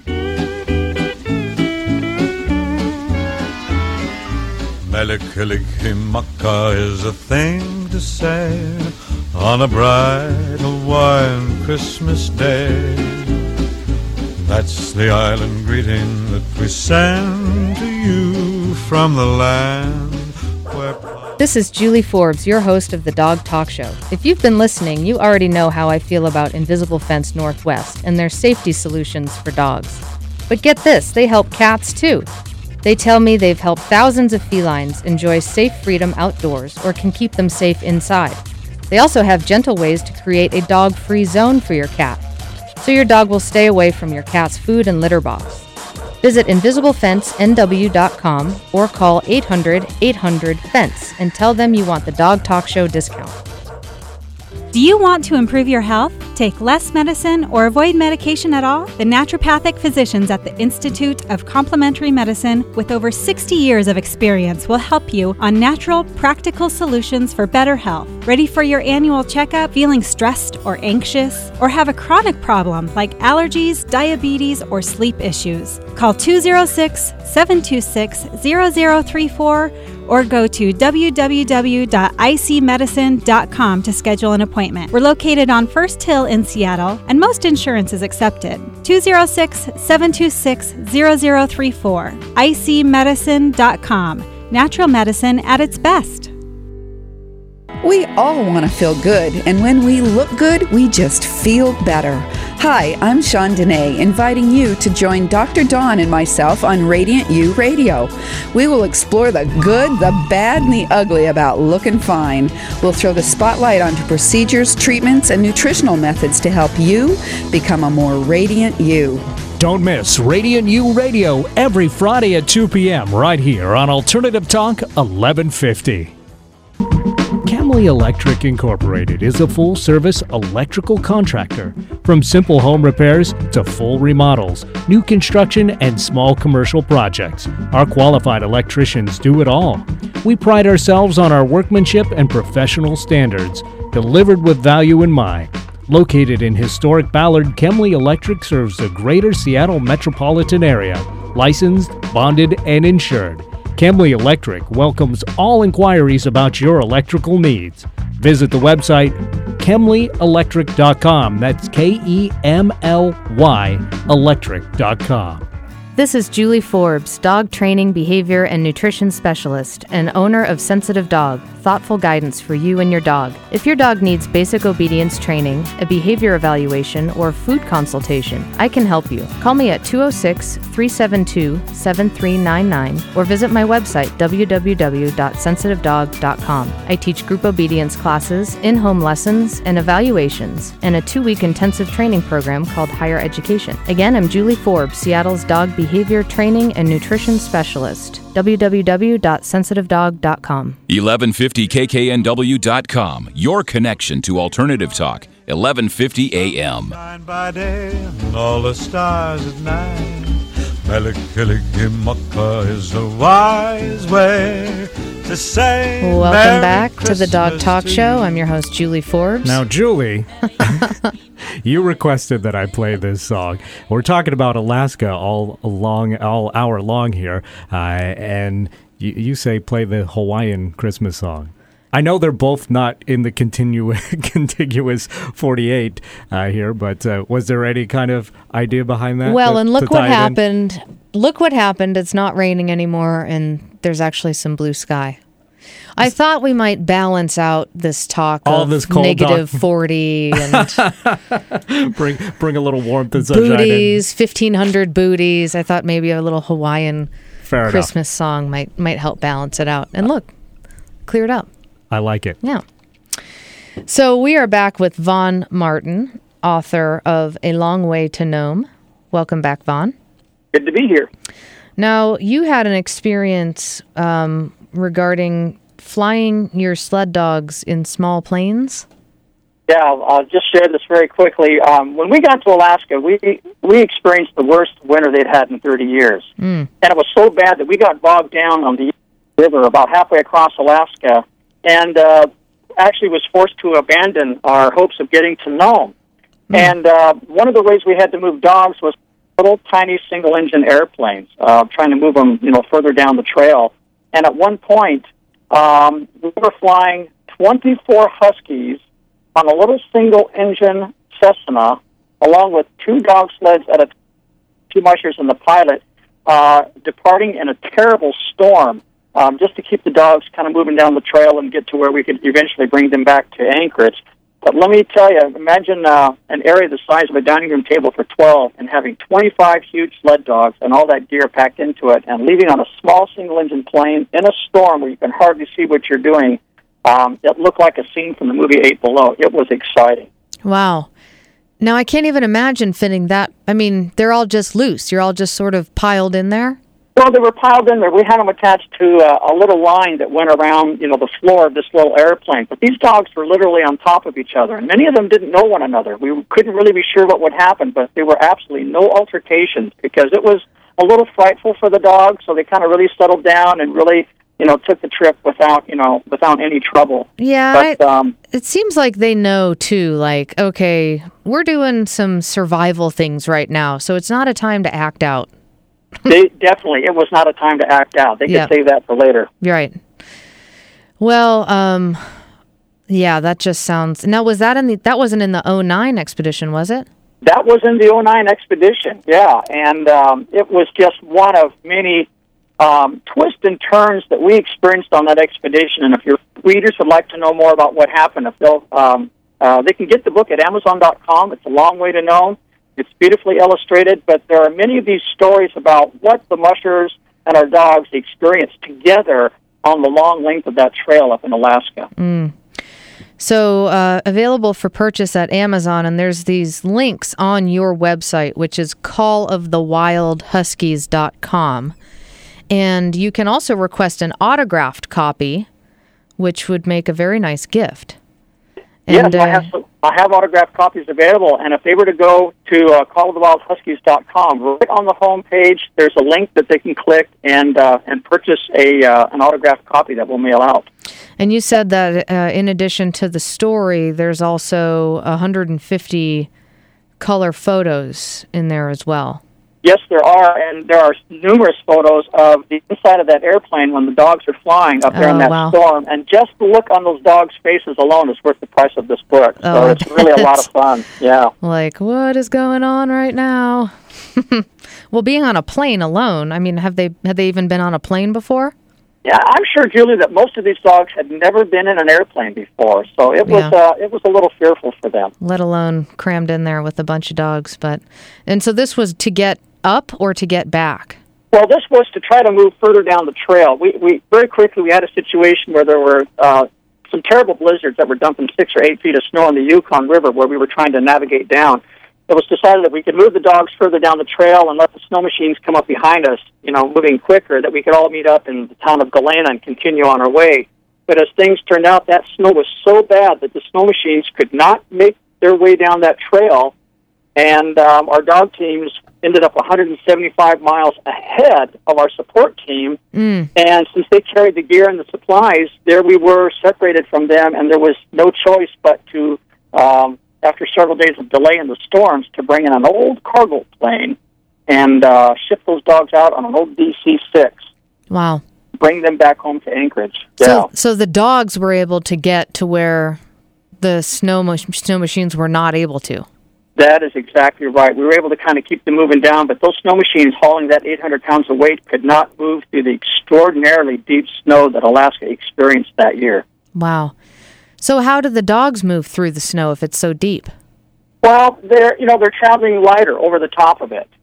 Melikilikimaka is a thing to say on a bright Hawaiian Christmas day. That's the island greeting that we send to you from the land where... This is Julie Forbes, your host of the Dog Talk Show. If you've been listening, you already know how I feel about Invisible Fence Northwest and their safety solutions for dogs. But get this, they help cats too. They tell me they've helped thousands of felines enjoy safe freedom outdoors or can keep them safe inside. They also have gentle ways to create a dog-free zone for your cat, so your dog will stay away from your cat's food and litter box. Visit InvisibleFenceNW.com or call 800-800-FENCE and tell them you want the Dog Talk Show discount. Do you want to improve your health, take less medicine, or avoid medication at all? The naturopathic physicians at the Institute of Complementary Medicine, with over 60 years of experience, will help you on natural, practical solutions for better health. Ready for your annual checkup? Feeling stressed or anxious? Or have a chronic problem like allergies, diabetes, or sleep issues? Call 206-726-0034 or go to www.icmedicine.com to schedule an appointment. We're located on First Hill in Seattle, and most insurance is accepted. 206-726-0034. icmedicine.com. Natural medicine at its best. We all want to feel good, and when we look good, we just feel better. Hi, I'm Shawn Dene, inviting you to join Dr. Dawn and myself on Radiant You Radio. We will explore the good, the bad, and the ugly about looking fine. We'll throw the spotlight onto procedures, treatments, and nutritional methods to help you become a more radiant you. Don't miss Radiant You Radio every Friday at 2 p.m. right here on Alternative Talk 1150. Camley Electric Incorporated is a full-service electrical contractor. From simple home repairs to full remodels, new construction, and small commercial projects, our qualified electricians do it all. We pride ourselves on our workmanship and professional standards, delivered with value in mind. Located in historic Ballard, Chemly Electric serves the greater Seattle metropolitan area. Licensed, bonded, and insured. Chemly Electric welcomes all inquiries about your electrical needs. Visit the website chemlyelectric.com. That's KEMLY electric.com. This is Julie Forbes, dog training, behavior, and nutrition specialist, and owner of Sensitive Dog, thoughtful guidance for you and your dog. If your dog needs basic obedience training, a behavior evaluation, or food consultation, I can help you. Call me at 206-372-7399 or visit my website, www.sensitivedog.com. I teach group obedience classes, in-home lessons, and evaluations, and a 2-week intensive training program called Higher Education. Again, I'm Julie Forbes, Seattle's dog behavior training and nutrition specialist. www.sensitivedog.com. 1150kknw.com. Your connection to Alternative Talk. 1150 AM. By day and all the stars at night. Melikilikimaka is a wise way to say. Welcome Merry back to the Dog Christmas Talk to Show. you. I'm your host, Julie Forbes. Now, Julie, you requested that I play this song. We're talking about Alaska all hour long here, and you say play the Hawaiian Christmas song. I know they're both not in the contiguous 48 here, but was there any kind of idea behind that? Well, and look what happened. Look what happened. It's not raining anymore, and there's actually some blue sky. I thought we might balance out this talk all of this cold negative talk. 40 and bring a little warmth and sunshine. booties, 1,500 booties. I thought maybe a little Hawaiian Fair Christmas song might help balance it out. And look, cleared up. I like it. Yeah. So we are back with Vaughn Martin, author of A Long Way to Nome. Welcome back, Vaughn. Good to be here. Now, you had an experience regarding flying your sled dogs in small planes. Yeah, I'll just share this very quickly. When we got to Alaska, we experienced the worst winter they'd had in 30 years. And it was so bad that we got bogged down on the river about halfway across Alaska and actually was forced to abandon our hopes of getting to Nome. And one of the ways we had to move dogs was little tiny single-engine airplanes, trying to move them, further down the trail. And at one point, we were flying 24 Huskies on a little single-engine Cessna, along with 2 dog sleds at 2 mushers and the pilot, departing in a terrible storm, just to keep the dogs kind of moving down the trail and get to where we could eventually bring them back to Anchorage. But let me tell you, imagine an area the size of a dining room table for 12 and having 25 huge sled dogs and all that gear packed into it and leaving on a small single-engine plane in a storm where you can hardly see what you're doing. It looked like a scene from the movie 8 Below. It was exciting. Wow. Now, I can't even imagine fitting that. I mean, they're all just loose. You're all just sort of piled in there? Well, they were piled in there. We had them attached to a little line that went around, the floor of this little airplane. But these dogs were literally on top of each other, and many of them didn't know one another. We couldn't really be sure what would happen, but there were absolutely no altercations because it was a little frightful for the dogs, so they kind of really settled down and really, took the trip without any trouble. Yeah, but, it seems like they know, too, like, okay, we're doing some survival things right now, so it's not a time to act out. It was not a time to act out. They could save that for later. Right. Well, yeah, that just sounds. Now, that wasn't in the 09 expedition, was it? That was in the 09 expedition, yeah, and it was just one of many twists and turns that we experienced on that expedition. And if your readers would like to know more about what happened, if they can get the book at Amazon.com. It's A Long Way to Nome. It's beautifully illustrated, but there are many of these stories about what the mushers and our dogs experienced together on the long length of that trail up in Alaska. So available for purchase at Amazon, and there's these links on your website, which is callofthewildhuskies.com. And you can also request an autographed copy, which would make a very nice gift. And, yes, I have autographed copies available, and if they were to go to callofthewildhuskies.com, right on the home page, there's a link that they can click and purchase an autographed copy that we'll mail out. And you said that in addition to the story, there's also 150 color photos in there as well. Yes, there are, and there are numerous photos of the inside of that airplane when the dogs are flying up there in that storm. And just the look on those dogs' faces alone is worth the price of this book. So it's really a lot of fun. Yeah. Like, what is going on right now? Well, being on a plane alone, I mean, had they even been on a plane before? Yeah, I'm sure, Julie, that most of these dogs had never been in an airplane before, so it was a little fearful for them. Let alone crammed in there with a bunch of dogs. And so this was to get up or to get back? Well, this was to try to move further down the trail. We very quickly had a situation where there were some terrible blizzards that were dumping 6 or 8 feet of snow on the Yukon River where we were trying to navigate down. It was decided that we could move the dogs further down the trail and let the snow machines come up behind us, moving quicker, that we could all meet up in the town of Galena and continue on our way. But as things turned out, that snow was so bad that the snow machines could not make their way down that trail, and our dog teams ended up 175 miles ahead of our support team. And since they carried the gear and the supplies, there we were separated from them, and there was no choice but to, after several days of delay in the storms, to bring in an old cargo plane and ship those dogs out on an old DC-6. Wow. Bring them back home to Anchorage. Yeah. So the dogs were able to get to where the snow machines were not able to. That is exactly right. We were able to kind of keep them moving down, but those snow machines hauling that 800 pounds of weight could not move through the extraordinarily deep snow that Alaska experienced that year. Wow. So how do the dogs move through the snow if it's so deep? Well, they're traveling lighter over the top of it.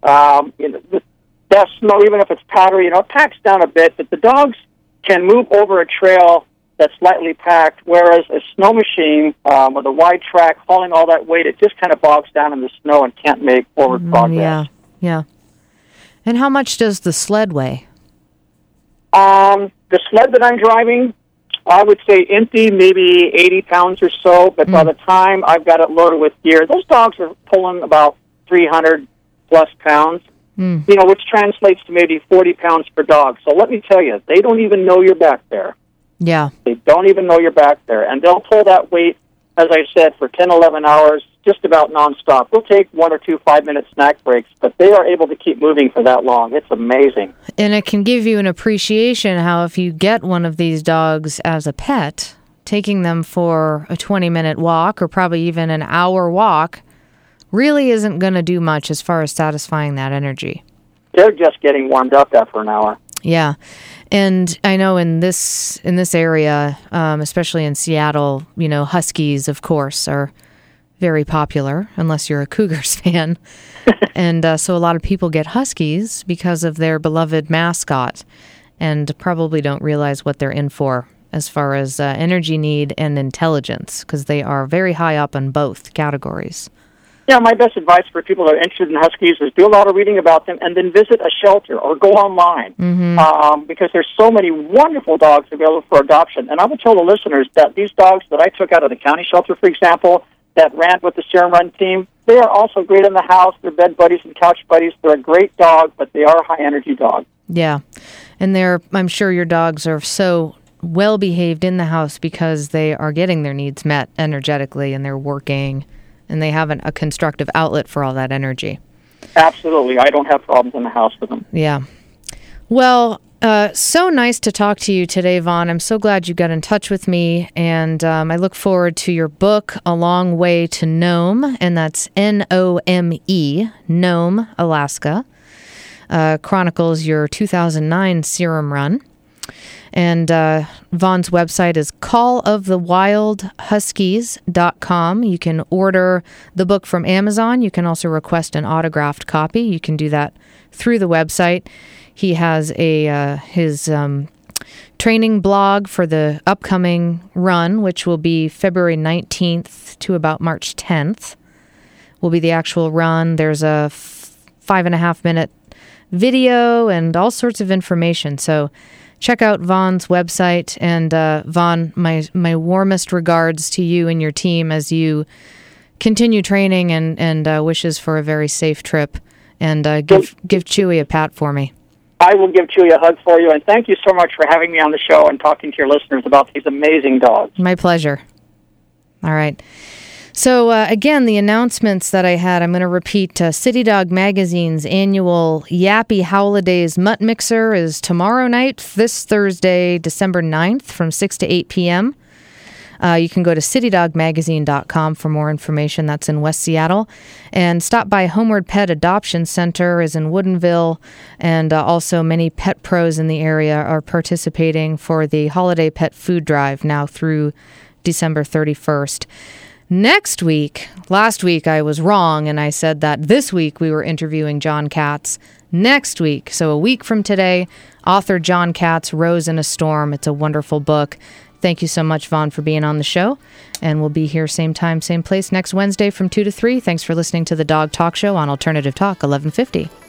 That snow, even if it's powdery, it packs down a bit, but the dogs can move over a trail that's lightly packed, whereas a snow machine with a wide track hauling all that weight, it just kind of bogs down in the snow and can't make forward progress. Yeah. And how much does the sled weigh? The sled that I'm driving, I would say empty, maybe 80 pounds or so, but by the time I've got it loaded with gear, those dogs are pulling about 300 plus pounds, which translates to maybe 40 pounds per dog. So let me tell you, they don't even know you're back there. Yeah. They don't even know you're back there. And they'll pull that weight, as I said, for 10, 11 hours, just about nonstop. We'll take 1 or 2 5-minute snack breaks, but they are able to keep moving for that long. It's amazing. And it can give you an appreciation how if you get one of these dogs as a pet, taking them for a 20-minute walk or probably even an hour walk really isn't going to do much as far as satisfying that energy. They're just getting warmed up after an hour. Yeah. And I know in this area, especially in Seattle, Huskies, of course, are very popular, unless you're a Cougars fan. And so a lot of people get Huskies because of their beloved mascot and probably don't realize what they're in for as far as energy need and intelligence, because they are very high up on both categories. Yeah, my best advice for people that are interested in Huskies is do a lot of reading about them and then visit a shelter or go online because there's so many wonderful dogs available for adoption. And I will tell the listeners that these dogs that I took out of the county shelter, for example, that ran with the Serum Run team, they are also great in the house. They're bed buddies and couch buddies. They're a great dog, but they are a high-energy dog. Yeah, and I'm sure your dogs are so well-behaved in the house because they are getting their needs met energetically and they're working and they have a constructive outlet for all that energy. Absolutely. I don't have problems in the house with them. Yeah. Well, so nice to talk to you today, Vaughn. I'm so glad you got in touch with me, and I look forward to your book, A Long Way to Nome, and that's Nome, Nome, Alaska. Chronicles your 2009 Serum Run. And Vaughn's website is callofthewildhuskies.com. You can order the book from Amazon. You can also request an autographed copy. You can do that through the website. He has his training blog for the upcoming run, which will be February 19th to about March 10th, will be the actual run. There's a 5.5-minute video and all sorts of information. So check out Vaughn's website. And Vaughn, my warmest regards to you and your team as you continue training and wishes for a very safe trip. And give Chewy a pat for me. I will give Chewy a hug for you, and thank you so much for having me on the show and talking to your listeners about these amazing dogs. My pleasure. All right. So, again, the announcements that I had, I'm going to repeat. City Dog Magazine's annual Yappy Holidays Mutt Mixer is tomorrow night, this Thursday, December 9th, from 6 to 8 p.m. You can go to citydogmagazine.com for more information. That's in West Seattle. And stop by Homeward Pet Adoption Center is in Woodinville. And also many pet pros in the area are participating for the Holiday Pet Food Drive now through December 31st. Next week, last week I was wrong, and I said that this week we were interviewing John Katz. Next week, so a week from today, author John Katz, Rose in a Storm. It's a wonderful book. Thank you so much, Vaughn, for being on the show. And we'll be here same time, same place next Wednesday from 2 to 3. Thanks for listening to the Dog Talk Show on Alternative Talk 1150.